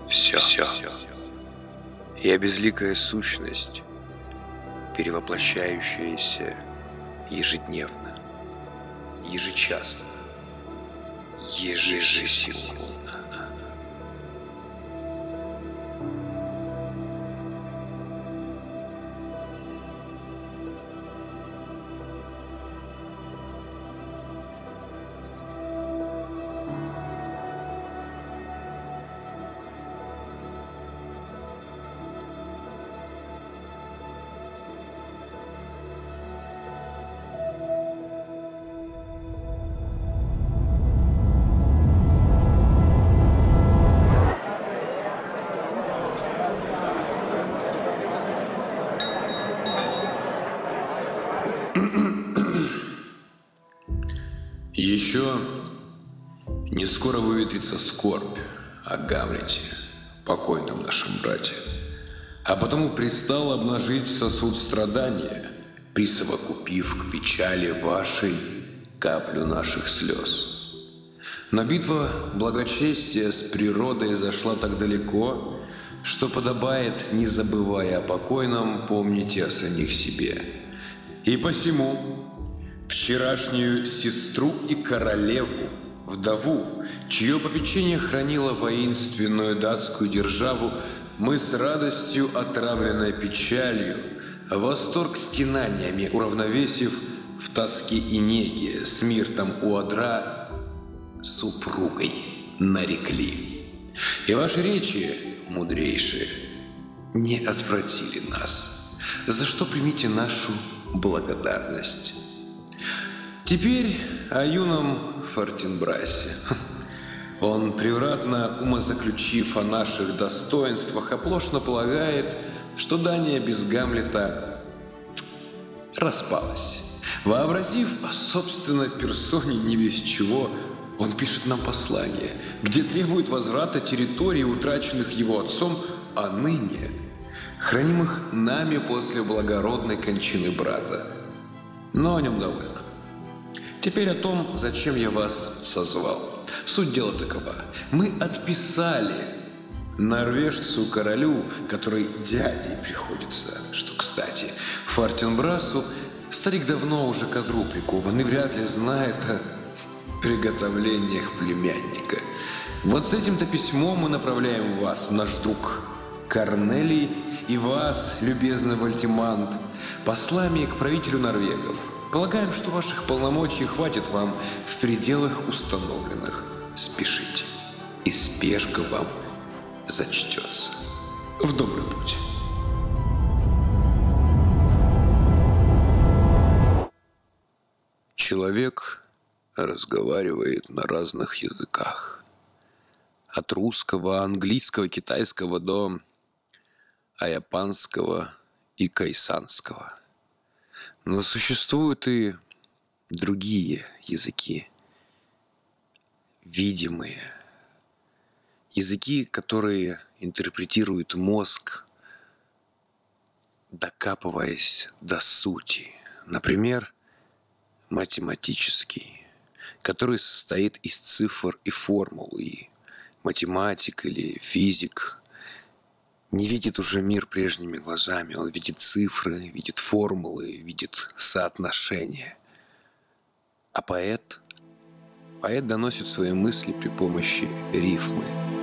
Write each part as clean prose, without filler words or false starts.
Все. Я безликая сущность, перевоплощающаяся ежедневно, ежечасно, ежесекундно. Еще не скоро выветрится скорбь о Гамлете, покойном нашем брате, а потому пристал обнажить сосуд страдания, присовокупив к печали вашей каплю наших слез. Но битва благочестия с природой зашла так далеко, что подобает, не забывая о покойном, помнить о самих себе. И посему вчерашнюю сестру и королеву, вдову, чье попечение хранило воинственную датскую державу, мы с радостью, отравленной печалью, восторг стенаниями уравновесив, в тоске и неге с миртом у одра супругой нарекли. И ваши речи, мудрейшие, не отвратили нас, за что примите нашу благодарность. Теперь о юном Фортенбрасе. Он, превратно умозаключив о наших достоинствах, оплошно полагает, что Дания без Гамлета распалась. Вообразив о собственной персоне не весь чего, он пишет нам послание, где требует возврата территорий, утраченных его отцом, а ныне хранимых нами после благородной кончины брата. Но о нем довольно. Теперь о том, зачем я вас созвал. Суть дела такова. Мы отписали норвежцу-королю, который дядей приходится, что кстати, Фортенбрасу старик давно уже к одру прикован и вряд ли знает о приготовлениях племянника. Вот с этим-то письмом мы направляем вас, наш друг Корнелий, и вас, любезный Вальтимант, послами к правителю норвегов. Полагаем, что ваших полномочий хватит вам в пределах установленных. Спешите, и спешка вам зачтется. В добрый путь. Человек разговаривает на разных языках. От русского, английского, китайского до аяпанского и кайсанского. Но существуют и другие языки, видимые. Языки, которые интерпретирует мозг, докапываясь до сути. Например, математический, который состоит из цифр и формул, и математик или физик не видит уже мир прежними глазами. Он видит цифры, видит формулы, видит соотношения. А поэт доносит свои мысли при помощи рифмы.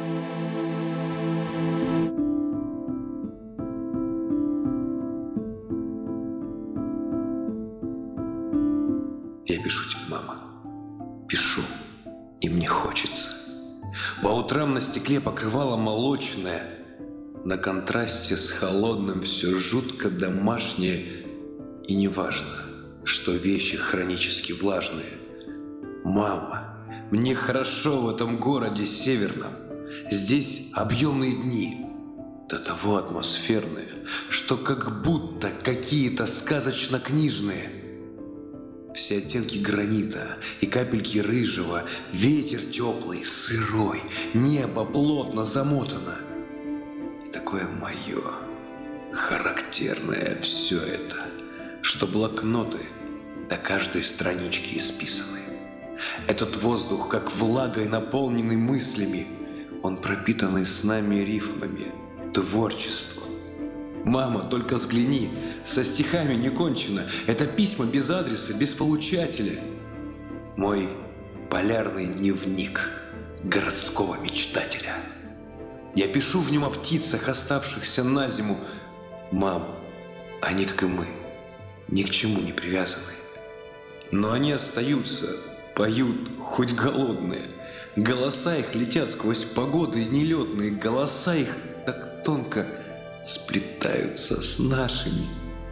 Я пишу тебе, мама. Пишу, и мне хочется. По утрам на стекле покрывало молочное, на контрасте с холодным все жутко домашнее, и неважно, что вещи хронически влажные. Мама, мне хорошо в этом городе северном. Здесь объемные дни, до того атмосферные, что как будто какие-то сказочно-книжные. Все оттенки гранита и капельки рыжего, ветер теплый, сырой, небо плотно замотано. И такое мое, характерное все это, что блокноты до каждой странички исписаны. Этот воздух, как влагой наполненный мыслями, Он пропитанный снами и рифмами, творчество. Мама, только взгляни, со стихами не кончено. Это письма без адреса, без получателя. Мой полярный дневник городского мечтателя. Я пишу в нем о птицах, оставшихся на зиму. Мам, они, как и мы, ни к чему не привязаны. Но они остаются, поют, хоть голодные. Голоса их летят сквозь погоды нелетные. Голоса их так тонко сплетаются с нашими.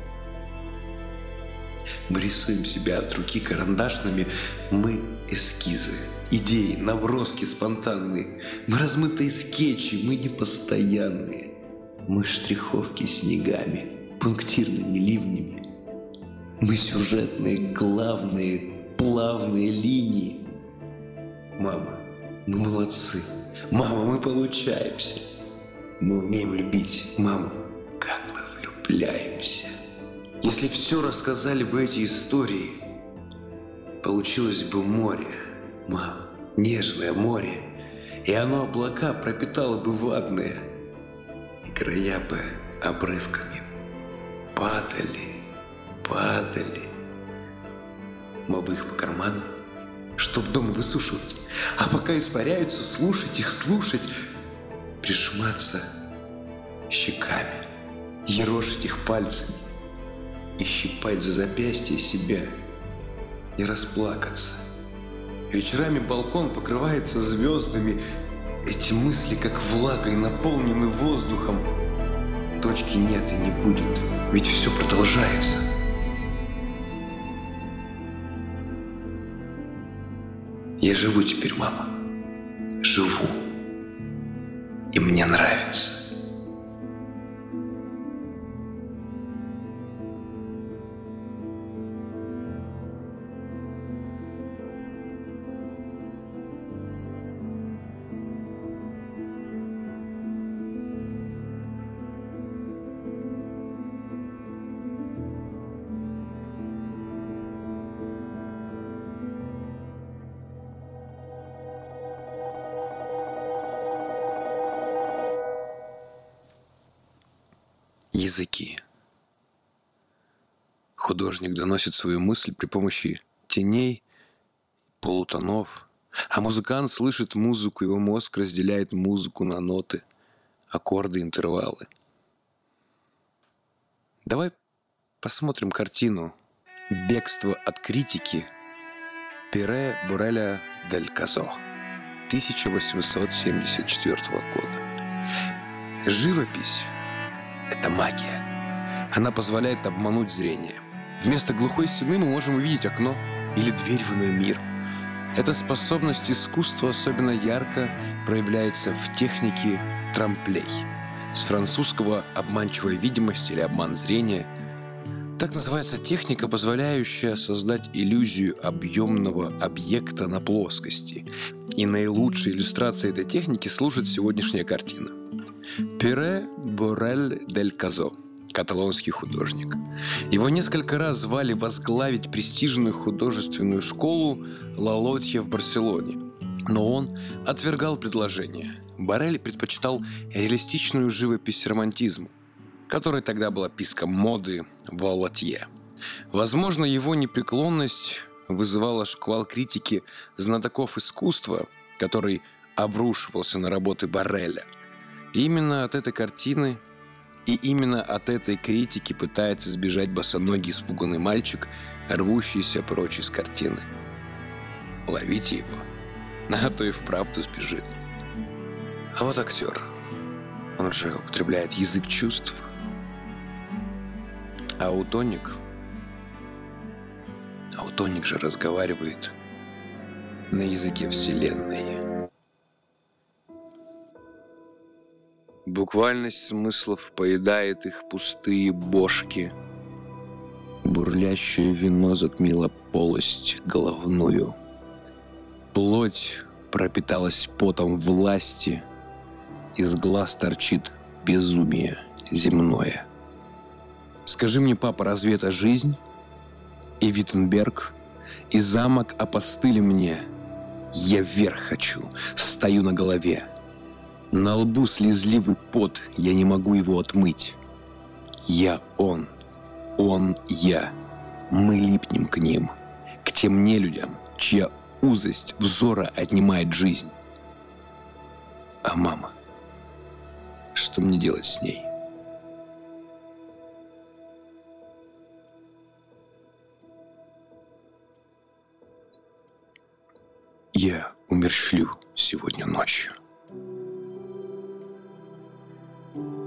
Мы рисуем себя от руки карандашными. Мы эскизы, идеи, наброски спонтанные. Мы размытые скетчи, мы непостоянные. Мы штриховки снегами, пунктирными ливнями. Мы сюжетные, главные, плавные линии. Мама, мы молодцы. Мама, мы получаемся. Мы умеем любить. Мама, как мы влюбляемся. Если все рассказали бы эти истории, получилось бы море. Мама, нежное море. И оно облака пропитало бы ватные. И края бы обрывками падали. Мы бы их по карману, чтоб дома высушивать. А пока испаряются, слушать их, прижиматься щеками, ерошить их пальцами и щипать за запястье себя, и расплакаться. Вечерами балкон покрывается звездами. Эти мысли, как влагой, наполнены воздухом. Точки нет и не будет, ведь все продолжается. Я живу теперь, мама. Живу. И мне нравится. Языки. Художник доносит свою мысль при помощи теней, полутонов, а музыкант слышит музыку, его мозг разделяет музыку на ноты, аккорды, интервалы. Давай посмотрим картину «Бегство от критики» Пире Буреля дель Казо 1874 года. Живопись — это магия. Она позволяет обмануть зрение. Вместо глухой стены мы можем увидеть окно или дверь в иной мир. Эта способность искусства особенно ярко проявляется в технике трамплей. С французского «обманчивая видимость» или «обман зрения». Так называется техника, позволяющая создать иллюзию объемного объекта на плоскости. И наилучшей иллюстрацией этой техники служит сегодняшняя картина. Пире Бурель дель Казо, каталонский художник. Его несколько раз звали возглавить престижную художественную школу Ла Лотья в Барселоне. Но он отвергал предложение. Бурель предпочитал реалистичную живопись романтизму, которая тогда была писком моды в Ла Лотье. Возможно, его непреклонность вызывала шквал критики знатоков искусства, который обрушивался на работы Буреля. Именно от этой картины и именно от этой критики пытается сбежать босоногий испуганный мальчик, рвущийся прочь из картины. Ловите его, а то и вправду сбежит. А вот актер. Он же употребляет язык чувств. Аутоник же разговаривает на языке вселенной. Буквальность смыслов поедает их пустые бошки. Бурлящее вино затмило полость головную. Плоть пропиталась потом власти. Из глаз торчит безумие земное. Скажи мне, папа, разве это жизнь? И Виттенберг, и замок опостыли мне. Я вверх хочу, стою на голове. На лбу слезливый пот, я не могу его отмыть. Я он я. Мы липнем к ним, к тем нелюдям, чья узость взора отнимает жизнь. А мама, что мне делать с ней? Я умерщвлю сегодня ночью.